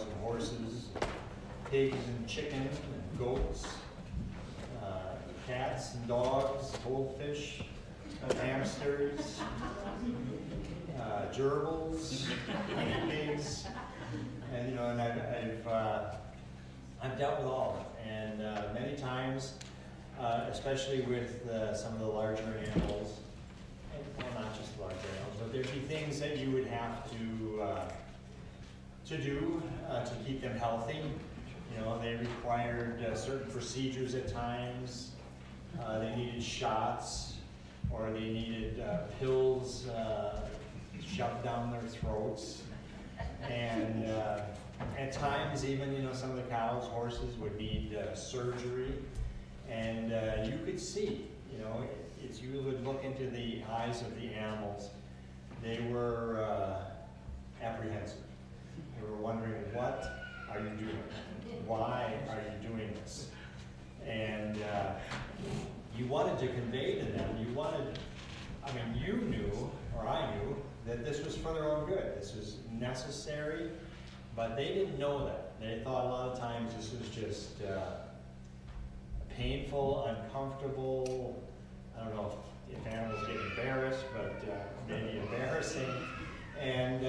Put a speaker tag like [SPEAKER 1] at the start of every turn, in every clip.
[SPEAKER 1] and horses, pigs and chickens and goats, cats and dogs, goldfish, hamsters, gerbils, guinea pigs, and and I've dealt with all of it, and many times, especially with some of the larger animals, and well, not just larger animals, but there'd be things that you would have to do to keep them healthy. They required certain procedures at times. They needed shots, or they needed pills shoved down their throats. And at times, even, some of the cows, horses would need surgery. And you could see, as you would look into the eyes of the animals, they were apprehensive. They were wondering, what are you doing? Why are you doing this? And you wanted to convey to them, you knew, or I knew, that this was for their own good. This was necessary, but they didn't know that. They thought a lot of times this was just painful, uncomfortable. I don't know if animals get embarrassed, but maybe embarrassing. And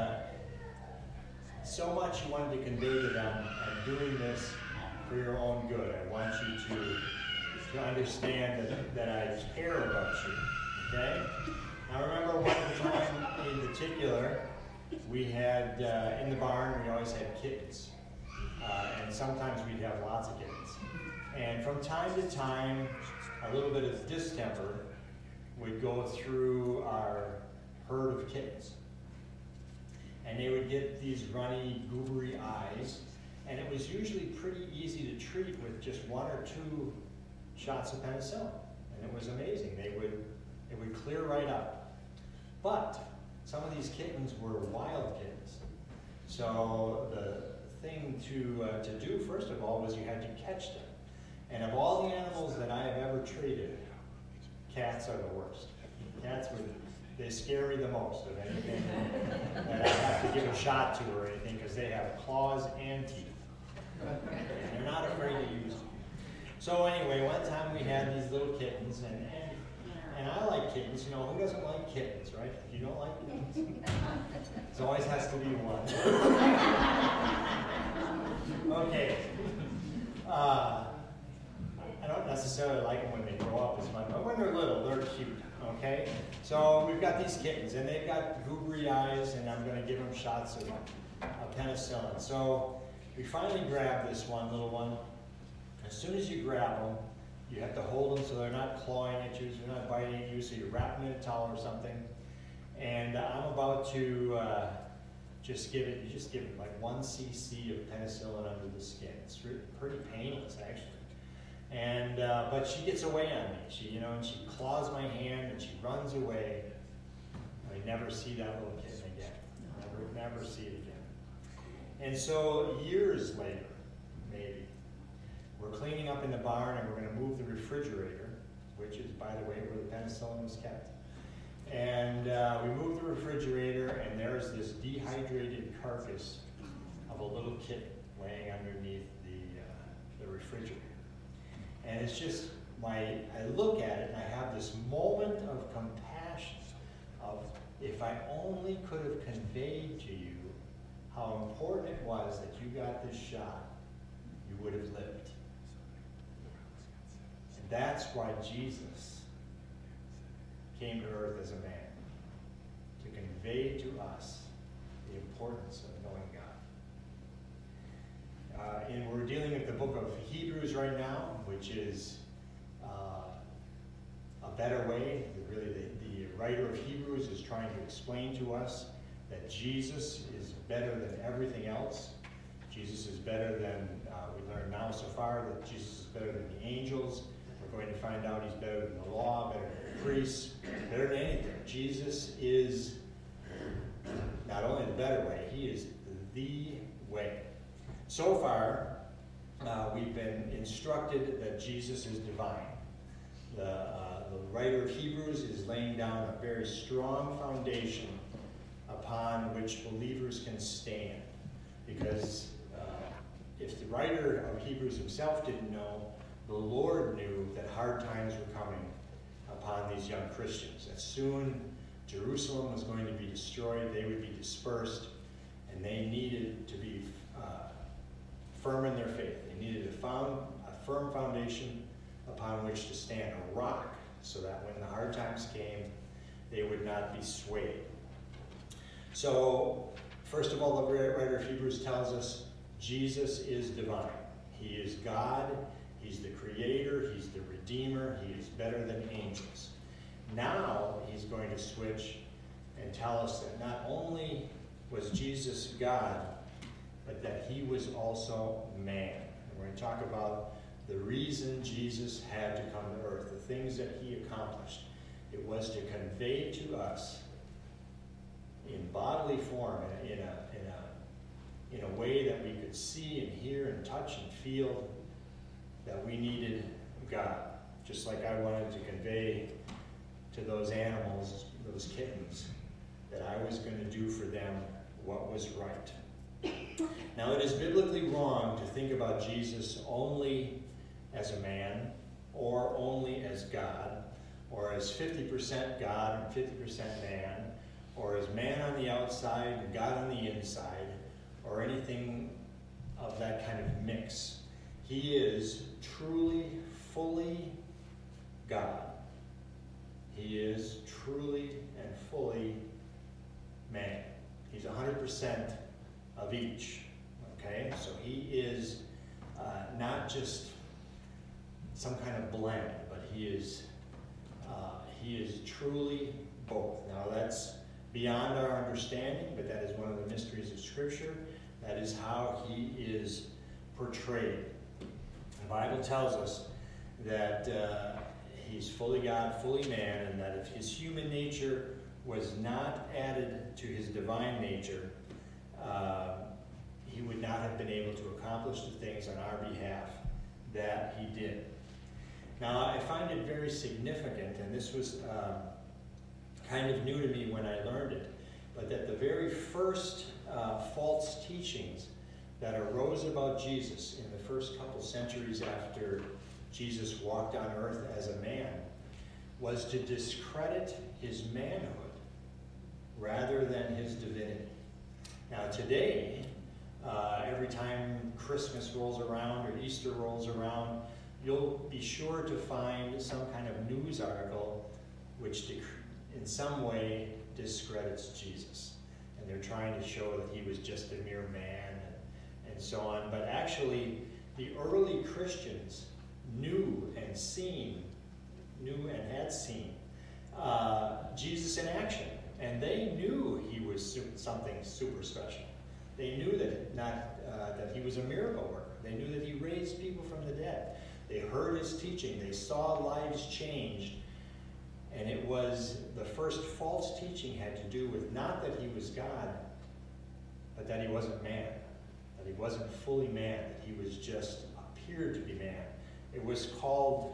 [SPEAKER 1] so much you wanted to convey to them, I'm doing this for your own good. I want you to understand that I care about you. Okay? I remember one time in particular, we had, in the barn, we always had kittens. And sometimes we'd have lots of kittens. And from time to time, a little bit of distemper would go through our herd of kittens. And they would get these runny, goobery eyes. And it was usually pretty easy to treat with just 1 or 2 shots of penicillin. And it was amazing. It would clear right up. But some of these kittens were wild kittens. So the thing to do, first of all, was you had to catch them. And of all the animals that I have ever treated, cats are the worst. Cats they scare me the most of anything that I have to give a shot to or anything, because they have claws and teeth. And they're not afraid to use them. So anyway, one time we had these little kittens, and I like kittens. Who doesn't like kittens, right? If you don't like kittens, there always has to be one. Okay. I don't necessarily like them when they grow up as much, but when they're little, they're cute, okay? So we've got these kittens, and they've got goobery eyes, and I'm going to give them shots of penicillin. So we finally grab this one little one. As soon as you grab them, you have to hold them so they're not clawing at you, so they're not biting at you, so you wrap them in a towel or something. And I'm about to just give it like 1 cc of penicillin under the skin. It's pretty painless, actually. And but she gets away on me. And she claws my hand and she runs away. I never see that little kitten again. Never see it again. And so years later, maybe, we're cleaning up in the barn and we're going to move the refrigerator, which is, by the way, where the penicillin was kept. And we move the refrigerator, and there's this dehydrated carcass of a little kitten laying underneath the refrigerator. And it's just, I look at it and I have this moment of compassion of, if I only could have conveyed to you how important it was that you got this shot, you would have lived. And that's why Jesus came to earth as a man, to convey to us the importance of knowing God. And we're dealing with the book of Hebrews right now, which is a better way. The writer of Hebrews is trying to explain to us that Jesus is better than everything else. Jesus is better than, we learned now so far that Jesus is better than the angels. We're going to find out he's better than the law, better than the priests, better than anything. Jesus is not only the better way, he is the way. So far, we've been instructed that Jesus is divine. The writer of Hebrews is laying down a very strong foundation upon which believers can stand. Because writer of Hebrews himself didn't know, the Lord knew that hard times were coming upon these young Christians. That soon Jerusalem was going to be destroyed, they would be dispersed, and they needed to be firm in their faith. They needed a firm foundation upon which to stand, a rock, so that when the hard times came, they would not be swayed. So, first of all, the writer of Hebrews tells us Jesus is divine. He is God. He's the creator. He's the redeemer. He is better than angels. Now, he's going to switch and tell us that not only was Jesus God, but that he was also man. And we're going to talk about the reason Jesus had to come to earth, the things that he accomplished. It was to convey to us in bodily form, in a way that we could see and hear and touch and feel that we needed God. Just like I wanted to convey to those animals, those kittens, that I was going to do for them what was right. Now, it is biblically wrong to think about Jesus only as a man, or only as God, or as 50% God and 50% man, or as man on the outside and God on the inside, or anything of that kind of mix. He is truly, fully God. He is truly and fully man. He's 100% of each. Okay? So he is not just some kind of blend, but he is truly both. Now that's beyond our understanding, but that is one of the mysteries of Scripture. That is how he is portrayed. The Bible tells us that he's fully God, fully man, and that if his human nature was not added to his divine nature, he would not have been able to accomplish the things on our behalf that he did. Now, I find it very significant, and this was kind of new to me when I learned it, but that the very first false teachings that arose about Jesus in the first couple centuries after Jesus walked on earth as a man was to discredit his manhood rather than his divinity. Now today, every time Christmas rolls around or Easter rolls around, you'll be sure to find some kind of news article which in some way discredits Jesus. And they're trying to show that he was just a mere man and so on. But actually, the early Christians knew and had seen Jesus in action. And they knew he was something super special. They knew that he was a miracle worker. They knew that he raised people from the dead. They heard his teaching. They saw lives changed. And it was the first false teaching had to do with not that he was God, but that he wasn't man. That he wasn't fully man. That he was just appeared to be man. It was called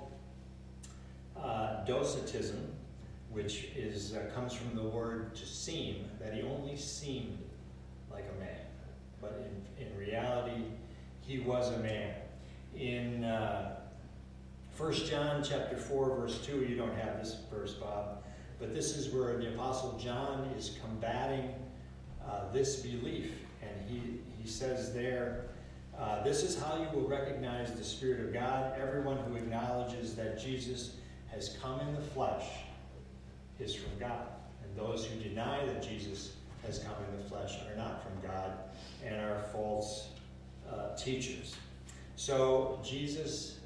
[SPEAKER 1] docetism, which comes from the word to seem, that he only seemed like a man. But in reality, he was a man. In 1 John chapter 4, verse 2, you don't have this verse, Bob, but this is where the Apostle John is combating this belief. And he says there, this is how you will recognize the Spirit of God. Everyone who acknowledges that Jesus has come in the flesh is from God. And those who deny that Jesus has come in the flesh are not from God and are false teachers. So Jesus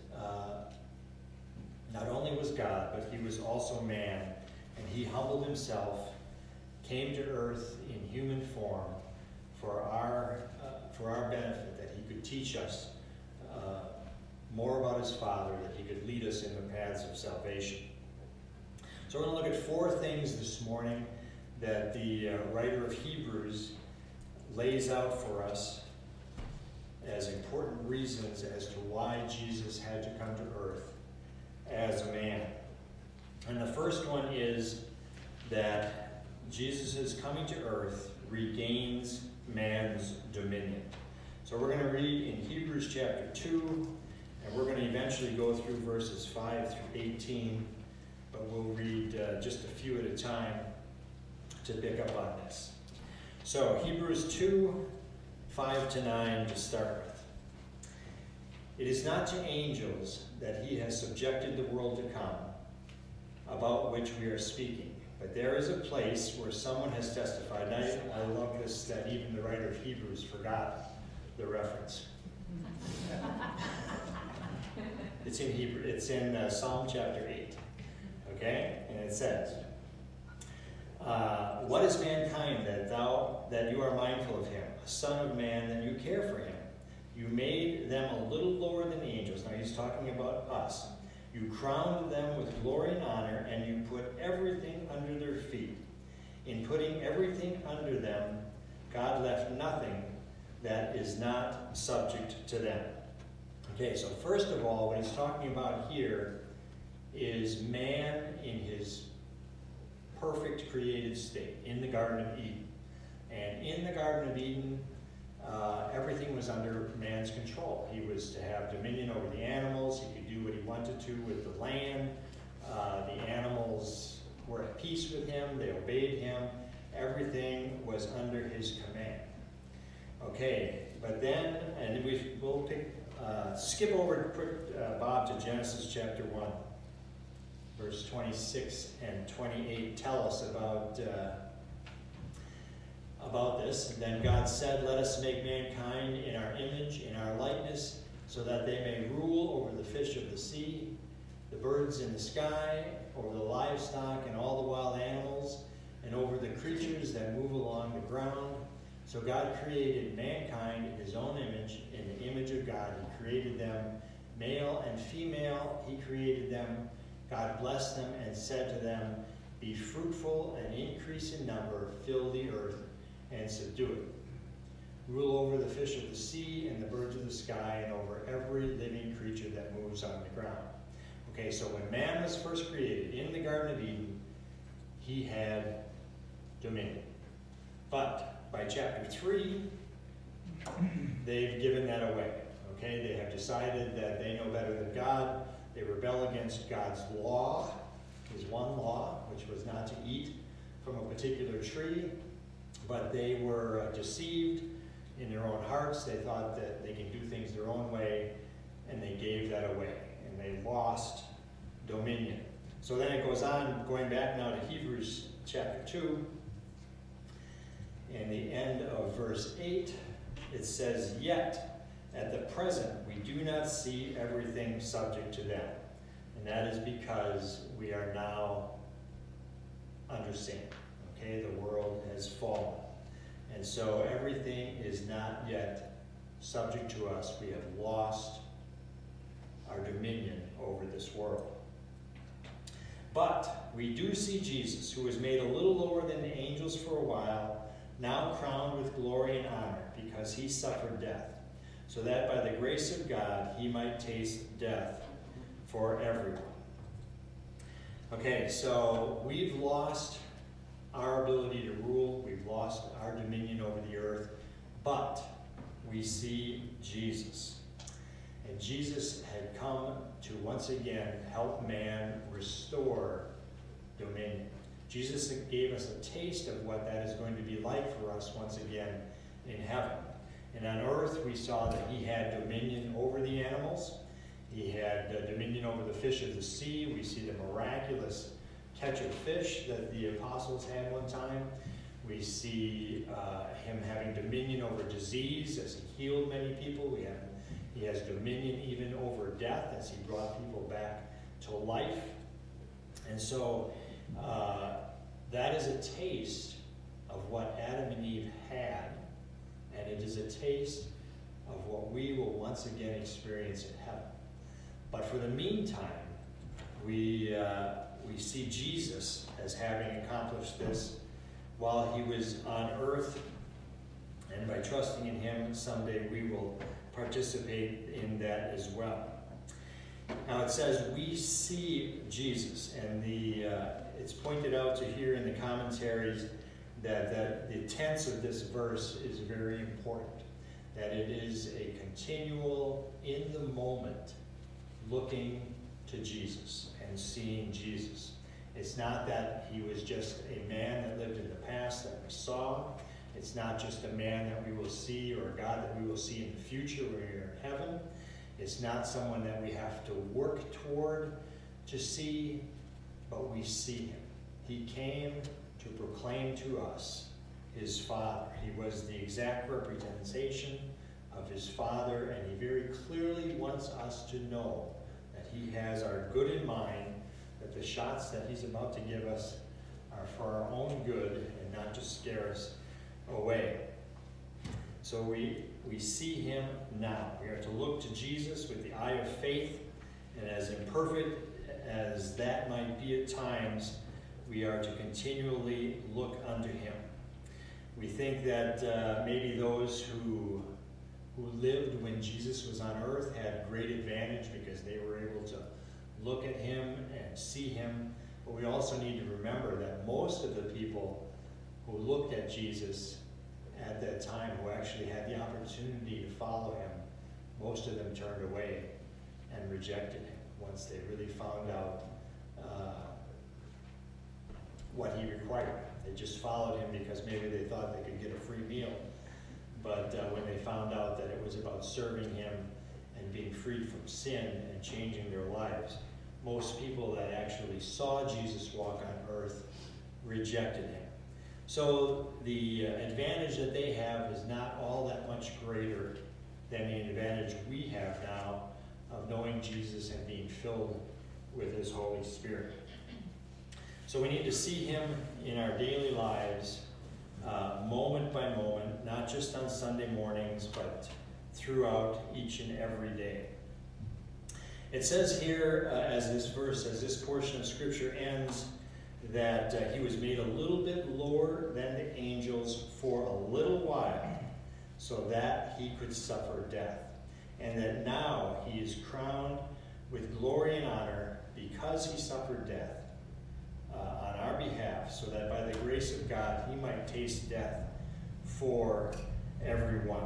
[SPEAKER 1] not only was God, but he was also man, and he humbled himself, came to earth in human form for our benefit, that he could teach us more about his Father, that he could lead us in the paths of salvation. So we're going to look at 4 things this morning that the writer of Hebrews lays out for us as important reasons as to why Jesus had to come to earth as a man. And the first one is that Jesus' coming to earth regains man's dominion. So we're going to read in Hebrews chapter 2, and we're going to eventually go through verses 5 through 18, but we'll read just a few at a time to pick up on this. So Hebrews 2, 5 to 9 to start with. It is not to angels that he has subjected the world to come, about which we are speaking. But there is a place where someone has testified. And I love this, that even the writer of Hebrews forgot the reference. It's in Hebrew. It's in Psalm chapter 8. Okay? And it says, what is mankind that you are mindful of him, a son of man that you care for him? You made them a little lower than the angels. Now he's talking about us. You crowned them with glory and honor, and you put everything under their feet. In putting everything under them, God left nothing that is not subject to them. Okay, so first of all, what he's talking about here is man in his perfect created state, in the Garden of Eden. And in the Garden of Eden, everything was under man's control. He was to have dominion over the animals. He could do what he wanted to with the land. The animals were at peace with him. They obeyed him. Everything was under his command. Okay, but then, and we'll skip over, Bob, to Genesis chapter 1, verse 26 and 28. Tell us about this. And then God said, let us make mankind in our image, in our likeness, so that they may rule over the fish of the sea, the birds in the sky, over the livestock and all the wild animals, and over the creatures that move along the ground. So God created mankind in his own image. In the image of God, he created them. Male and female, he created them. God blessed them and said to them, be fruitful and increase in number, fill the earth and subdue it. Rule over the fish of the sea and the birds of the sky and over every living creature that moves on the ground. Okay, so when man was first created in the Garden of Eden, he had dominion. But by chapter 3, they've given that away. Okay, they have decided that they know better than God. They rebel against God's law, his one law, which was not to eat from a particular tree. But they were deceived in their own hearts. They thought that they can do things their own way, and they gave that away. And they lost dominion. So then it goes on, going back now to Hebrews chapter 2. In the end of verse 8, it says, yet at the present we do not see everything subject to them. And that is because we are now under sin. Okay, the world has fallen. And so everything is not yet subject to us. We have lost our dominion over this world. But we do see Jesus, who was made a little lower than the angels for a while, now crowned with glory and honor, because he suffered death, so that by the grace of God he might taste death for everyone. Okay, so we've lost our ability to rule. We've lost our dominion over the earth, but we see Jesus. And Jesus had come to once again help man restore dominion. Jesus gave us a taste of what that is going to be like for us once again in heaven. And on earth we saw that he had dominion over the animals. He had dominion over the fish of the sea. We see the miraculous catch of fish that the apostles had one time. We see him having dominion over disease as he healed many people. He has dominion even over death as he brought people back to life. And so that is a taste of what Adam and Eve had, and it is a taste of what we will once again experience in heaven. But for the meantime, we see Jesus as having accomplished this while he was on earth, and by trusting in him, someday we will participate in that as well. Now it says we see Jesus, and it's pointed out to here in the commentaries that the tense of this verse is very important. that it is a continual, in the moment, looking to Jesus and seeing Jesus. It's not that he was just a man that lived in the past that we saw. It's not just a man that we will see or a God that we will see in the future when we're in heaven. It's not someone that we have to work toward to see, but we see him. He came to proclaim to us his Father. He was the exact representation of his Father, and he very clearly wants us to know that he has our good in mind, that the shots that he's about to give us are for our own good and not to scare us away. So we see him now. We are to look to Jesus with the eye of faith, and as imperfect as that might be at times, we are to continually look unto him. We think that maybe those who lived when Jesus was on earth had great advantage because they were able to look at him and see him. But we also need to remember that most of the people who looked at Jesus at that time, who actually had the opportunity to follow him, most of them turned away and rejected him once they really found out what he required. They just followed him because maybe they thought they could get a free meal. But when they found out that it was about serving him and being freed from sin and changing their lives, most people that actually saw Jesus walk on earth rejected him. So the advantage that they have is not all that much greater than the advantage we have now of knowing Jesus and being filled with his Holy Spirit. So we need to see him in our daily lives, moment by moment, not just on Sunday mornings, but throughout each and every day. It says here, as this portion of Scripture ends, that he was made a little bit lower than the angels for a little while, so that he could suffer death. And that now he is crowned with glory and honor because he suffered death on our behalf, so that by the grace of God he might taste death for everyone.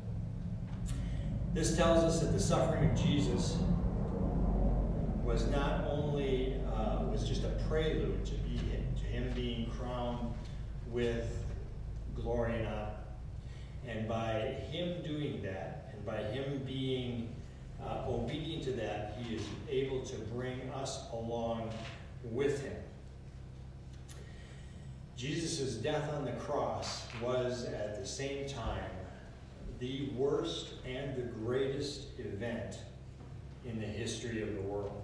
[SPEAKER 1] This tells us that the suffering of Jesus was not only was just a prelude to him being crowned with glory and honor. And by him doing that, and by him being obedient to that, he is able to bring us along with him. Jesus' death on the cross was at the same time the worst and the greatest event in the history of the world.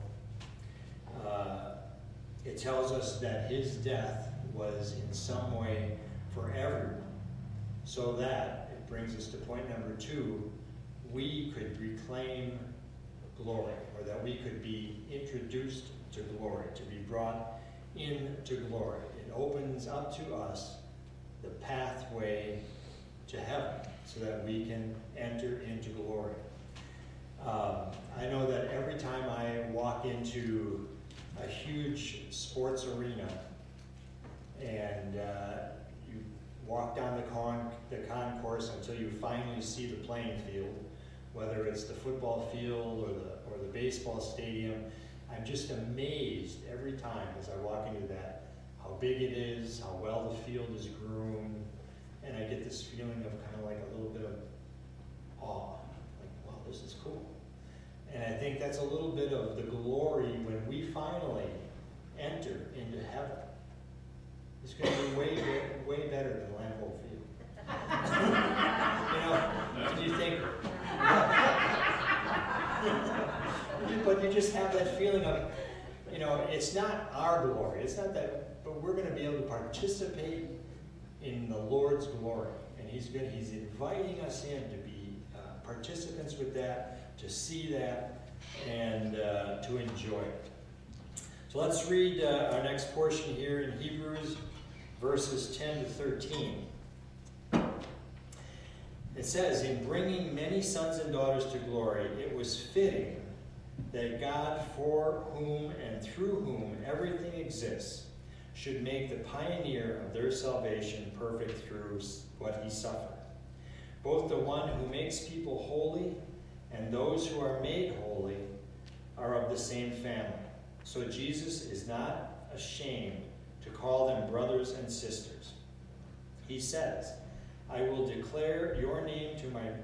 [SPEAKER 1] It tells us that his death was in some way for everyone, so that, it brings us to point number 2, we could reclaim glory, or that we could be introduced to glory, to be brought into glory. It opens up to us the pathway to heaven so that we can enter into glory. I know that every time I walk into a huge sports arena and you walk down the concourse until you finally see the playing field, whether it's the football field or the baseball stadium, I'm just amazed every time as I walk into that, how big it is, how well the field is groomed, and I get this feeling of kind of like a little bit of awe, like, wow, this is cool. And I think that's a little bit of the glory when we finally enter into heaven. It's going to be way better than Lambeau Field. And you think, but you just have that feeling of, it's not our glory. It's not that, but we're going to be able to participate in the Lord's glory. And he's inviting us in to be participants with that, to see that, and to enjoy it. So let's read our next portion here in Hebrews, verses 10 to 13. It says, "In bringing many sons and daughters to glory, it was fitting that God, for whom and through whom everything exists, should make the pioneer of their salvation perfect through what he suffered. Both the one who makes people holy and those who are made holy are of the same family. So Jesus is not ashamed to call them brothers and sisters. He says, I will declare your name to my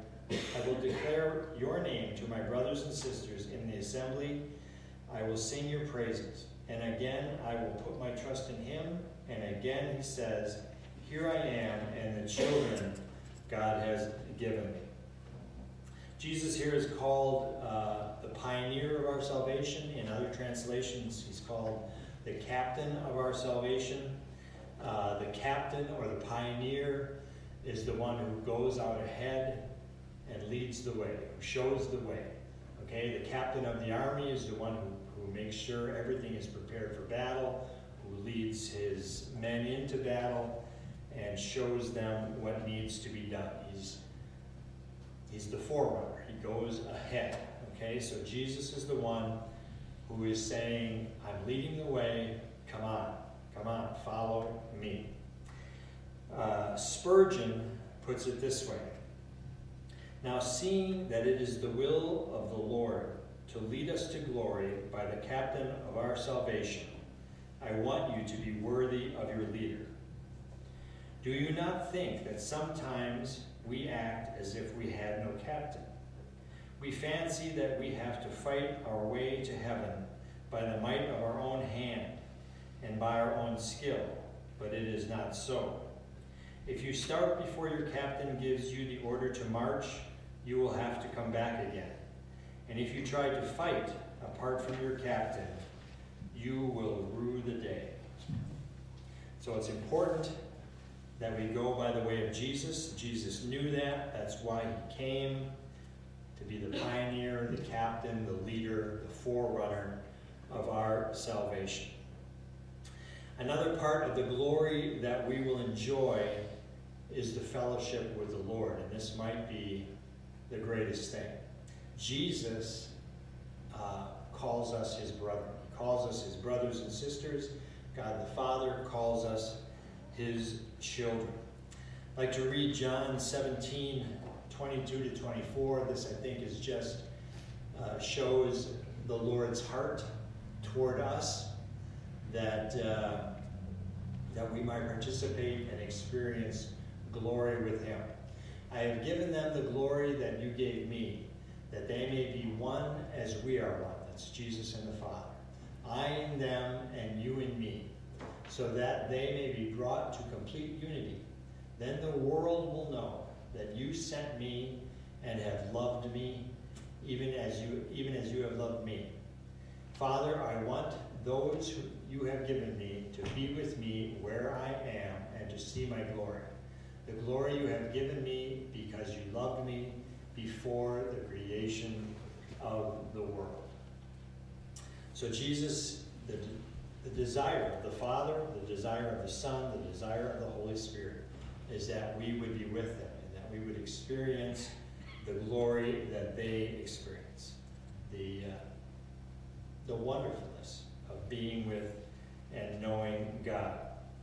[SPEAKER 1] brothers and sisters in the assembly. I will sing your praises. And again, I will put my trust in him. And again, he says, here I am and the children God has given me. Jesus here is called the pioneer of our salvation. In other translations, he's called the captain of our salvation. The captain or the pioneer is the one who goes out ahead and leads the way, who shows the way. Okay, the captain of the army is the one who makes sure everything is prepared for battle, who leads his men into battle and shows them what needs to be done. He's the forerunner. He goes ahead. Okay, so Jesus is the one who is saying, I'm leading the way. Come on, follow me. Spurgeon puts it this way. Now, seeing that it is the will of the Lord to lead us to glory by the captain of our salvation, I want you to be worthy of your leader. Do you not think that sometimes we act as if we had no captain? We fancy that we have to fight our way to heaven by the might of our own hand and by our own skill, but it is not so. If you start before your captain gives you the order to march, you will have to come back again. And if you try to fight apart from your captain, you will rue the day. So it's important that we go by the way of Jesus. Jesus knew that. That's why he came, to be the pioneer, the captain, the leader, the forerunner of our salvation. Another part of the glory that we will enjoy is the fellowship with the Lord, and this might be the greatest thing. Jesus calls us his brother. He calls us his brothers and sisters. God the Father calls us his children. I'd like to read John 17, 22 to 24. This, I think, is just shows the Lord's heart toward us, that we might participate and experience glory with him. I have given them the glory that you gave me, that they may be one as we are one. That's Jesus and the Father. I in them and you in me, so that they may be brought to complete unity. Then the world will know that you sent me and have loved me, even as you have loved me. Father, I want those who you have given me to be with me where I am and to see my glory. The glory you have given me because you loved me before the creation of the world. So Jesus, the desire of the Father, the desire of the Son, the desire of the Holy Spirit is that we would be with them and that we would experience the glory that they experience. The wonderfulness of being with and knowing God.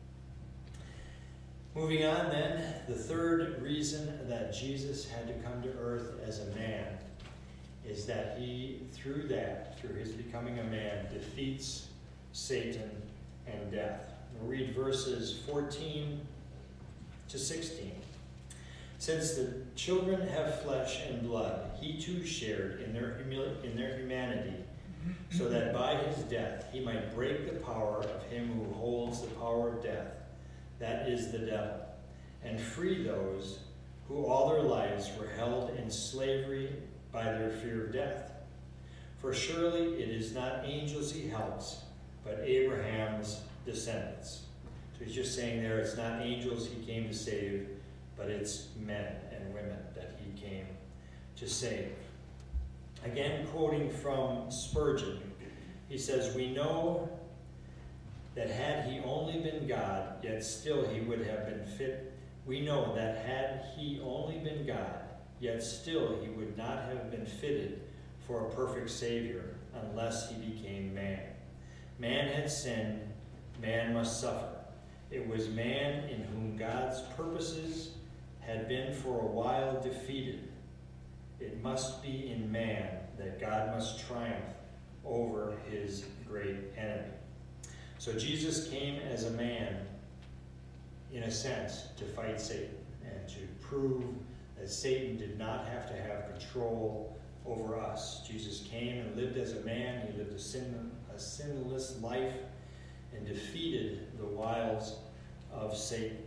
[SPEAKER 1] Moving on then, the third reason that Jesus had to come to earth as a man is that he, through his becoming a man, defeats Satan and death. We'll read verses 14 to 16. Since the children have flesh and blood, he too shared in their humanity, so that by his death he might break the power of him who holds the power of death, that is the devil, and free those who all their lives were held in slavery by their fear of death. For surely it is not angels he helps, but Abraham's descendants. So he's just saying there, it's not angels he came to save, but it's men and women that he came to save. Again, quoting from Spurgeon, he says, we know that had he only been God, yet still he would have been fit. We know that had he only been God, yet still he would not have been fitted for a perfect Savior unless he became man. Man had sinned, man must suffer. It was man in whom God's purposes had been for a while defeated, it must be in man that God must triumph over his great enemy. So Jesus came as a man, in a sense, to fight Satan and to prove that Satan did not have to have control over us. Jesus came and lived as a man. He lived a sinless life and defeated the wiles of Satan.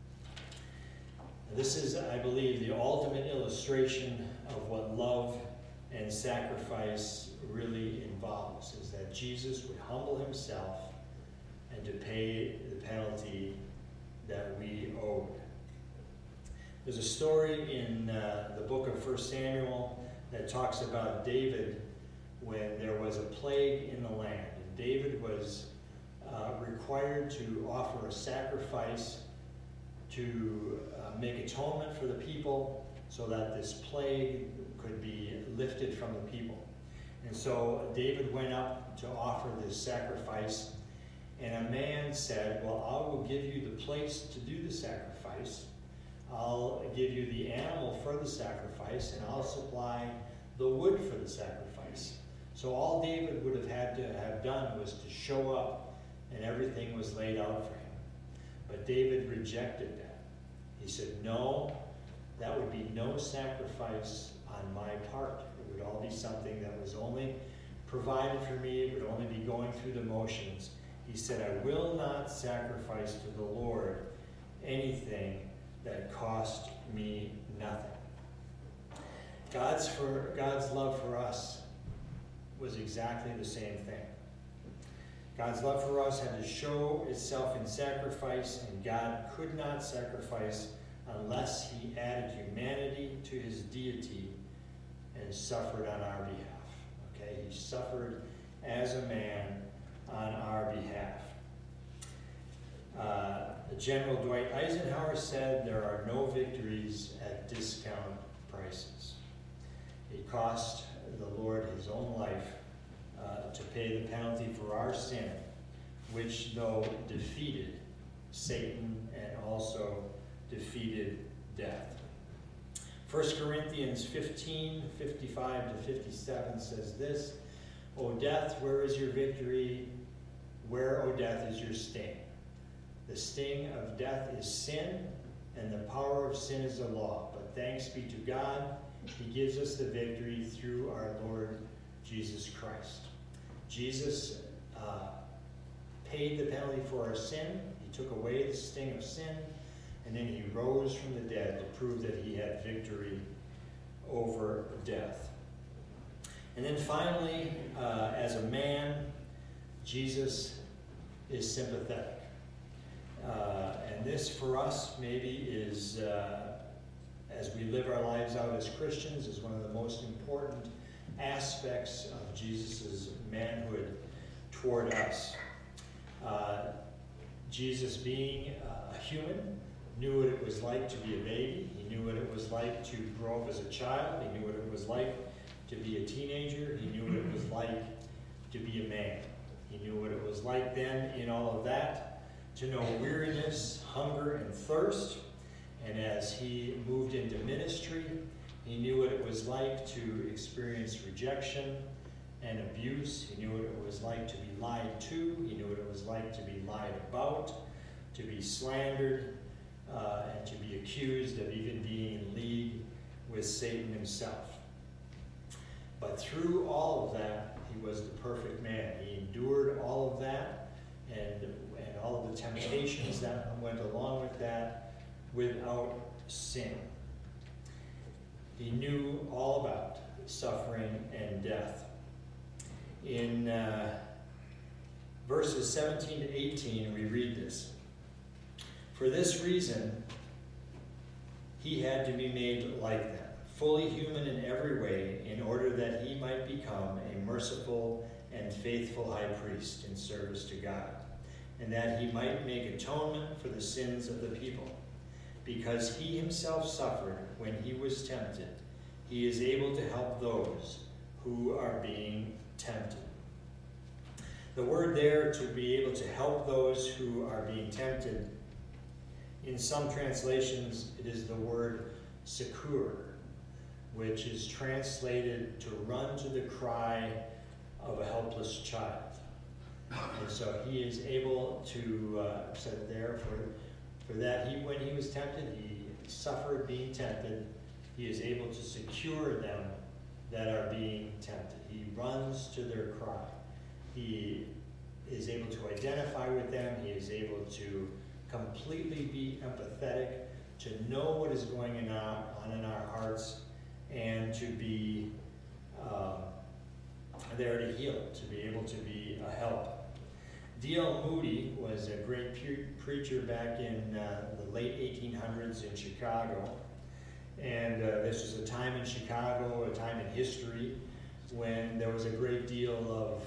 [SPEAKER 1] This is, I believe, the ultimate illustration of what love and sacrifice really involves, is that Jesus would humble himself and to pay the penalty that we owed. There's a story in the book of 1 Samuel that talks about David when there was a plague in the land. And David was required to offer a sacrifice to make atonement for the people so that this plague could be lifted from the people. And so David went up to offer this sacrifice, and a man said, well, I will give you the place to do the sacrifice. I'll give you the animal for the sacrifice, and I'll supply the wood for the sacrifice. So all David would have had to have done was to show up, and everything was laid out for him. But David rejected that. He said, no, that would be no sacrifice on my part. It would all be something that was only provided for me. It would only be going through the motions. He said, I will not sacrifice to the Lord anything that cost me nothing. God's love for us was exactly the same thing. God's love for us had to show itself in sacrifice, and God could not sacrifice unless he added humanity to his deity and suffered on our behalf. Okay, he suffered as a man on our behalf. General Dwight Eisenhower said there are no victories at discount prices. It cost the Lord his own life to pay the penalty for our sin, which though defeated Satan and also defeated death. 1 Corinthians 15:55-57 says this, O death, where is your victory? Where, O death, is your sting? The sting of death is sin, and the power of sin is the law. But thanks be to God, he gives us the victory through our Lord Jesus Christ. Jesus paid the penalty for our sin. He took away the sting of sin, and then he rose from the dead to prove that he had victory over death. And then finally, as a man, Jesus is sympathetic. And this for us maybe is, as we live our lives out as Christians, is one of the most important aspects of Jesus' manhood toward us. Jesus, being a human, knew what it was like to be a baby. He knew what it was like to grow up as a child. He knew what it was like to be a teenager. He knew what it was like to be a man. He knew what it was like then in all of that to know weariness, hunger, and thirst. And as he moved into ministry, he knew what it was like to experience rejection and abuse. He knew what it was like to be lied to. He knew what it was like to be lied about, to be slandered, and to be accused of even being in league with Satan himself. But through all of that, he was the perfect man. He endured all of that and all of the temptations that went along with that without sin. He knew all about suffering and death. In verses 17 to 18, we read this. For this reason, he had to be made like them, fully human in every way, in order that he might become a merciful and faithful high priest in service to God, and that he might make atonement for the sins of the people. Because he himself suffered when he was tempted, he is able to help those who are being tempted. The word there, to be able to help those who are being tempted, In some translations, it is the word succour, which is translated to run to the cry of a helpless child. And so he is able to, said there, for that when he was tempted, he suffered being tempted. He is able to secure them that are being tempted. He runs to their cry. He is able to identify with them. He is able to completely be empathetic, to know what is going on in our hearts, and to be there to heal, to be able to be a help. D.L. Moody was a great preacher back in the late 1800s in Chicago. And this was a time in Chicago, a time in history, when there was a great deal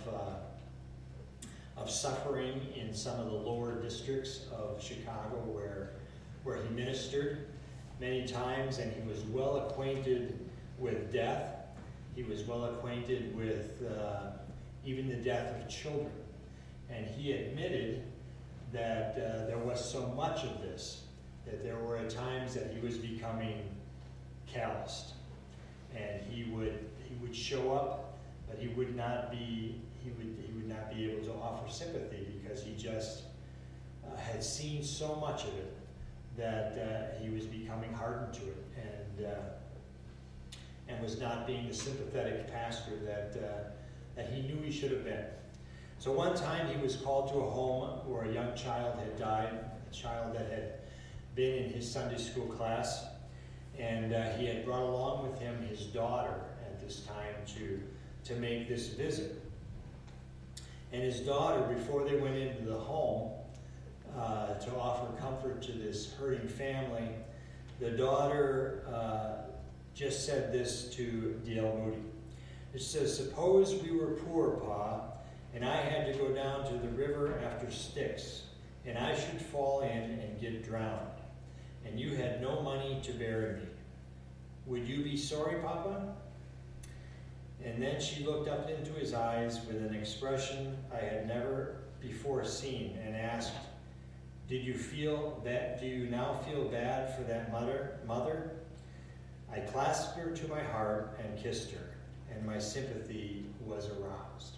[SPEAKER 1] of suffering in some of the lower districts of Chicago where he ministered many times, and he was well acquainted with death. He was well acquainted with even the death of children. And he admitted that there was so much of this, that there were times that he was becoming calloused. And he would show up, but he would not be able to offer sympathy, because he just had seen so much of it that he was becoming hardened to it, and was not being the sympathetic pastor that he knew he should have been. So one time he was called to a home where a young child had died, a child that had been in his Sunday school class, and he had brought along with him his daughter at this time to make this visit. And his daughter, before they went into the home to offer comfort to this hurting family, the daughter just said this to D.L. Moody. It says, "Suppose we were poor, Pa, and I had to go down to the river after sticks, and I should fall in and get drowned, and you had no money to bury me. Would you be sorry, Papa?" And then she looked up into his eyes with an expression I had never before seen, and asked, Do you now feel bad for that mother? I clasped her to my heart and kissed her, and my sympathy was aroused.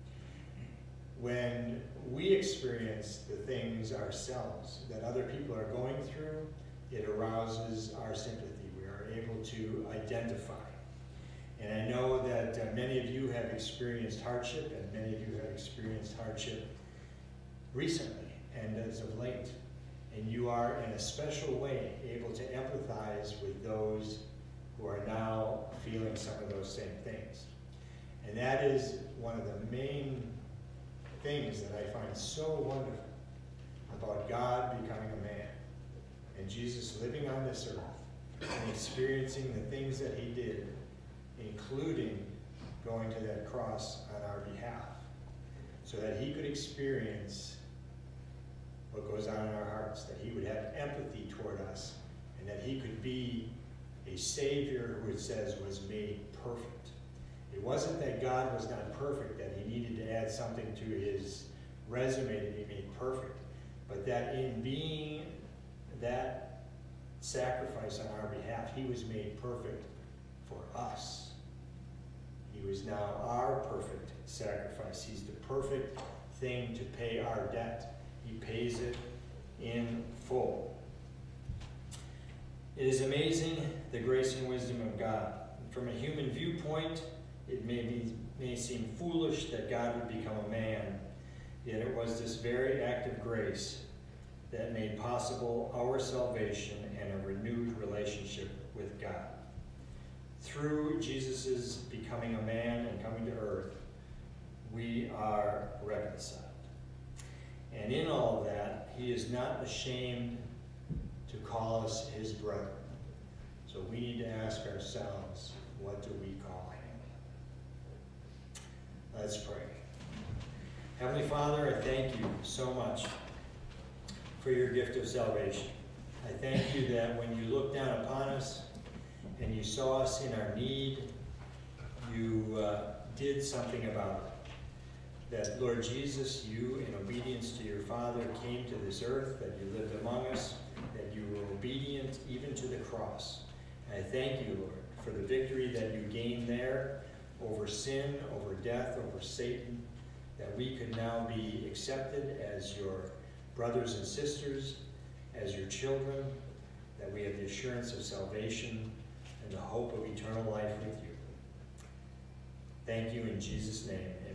[SPEAKER 1] When we experience the things ourselves that other people are going through, it arouses our sympathy. We are able to identify. And I know that many of you have experienced hardship, and many of you have experienced hardship recently and as of late. And you are in a special way able to empathize with those who are now feeling some of those same things. And that is one of the main things that I find so wonderful about God becoming a man and Jesus living on this earth and experiencing the things that he did, including going to that cross on our behalf, so that he could experience what goes on in our hearts, that he would have empathy toward us, and that he could be a Savior who, it says, was made perfect. It wasn't that God was not perfect, that he needed to add something to his resume to be made perfect, but that in being that sacrifice on our behalf, he was made perfect for us. He was now our perfect sacrifice. He's the perfect thing to pay our debt. He pays it in full. It is amazing, the grace and wisdom of God. From a human viewpoint, it may seem foolish that God would become a man, yet it was this very act of grace that made possible our salvation and a renewed relationship with God. Through Jesus' becoming a man and coming to earth, we are reconciled. And in all of that, he is not ashamed to call us his brother. So we need to ask ourselves, what do we call him? Let's pray. Heavenly Father, I thank you so much for your gift of salvation. I thank you that when you looked down upon us and you saw us in our need, you did something about it. That, Lord Jesus, you, in obedience to your Father, came to this earth, that you lived among us, that you were obedient even to the cross. And I thank you, Lord, for the victory that you gained there over sin, over death, over Satan, that we could now be accepted as your brothers and sisters, as your children, that we have the assurance of salvation and the hope of eternal life with you. Thank you in Jesus' name.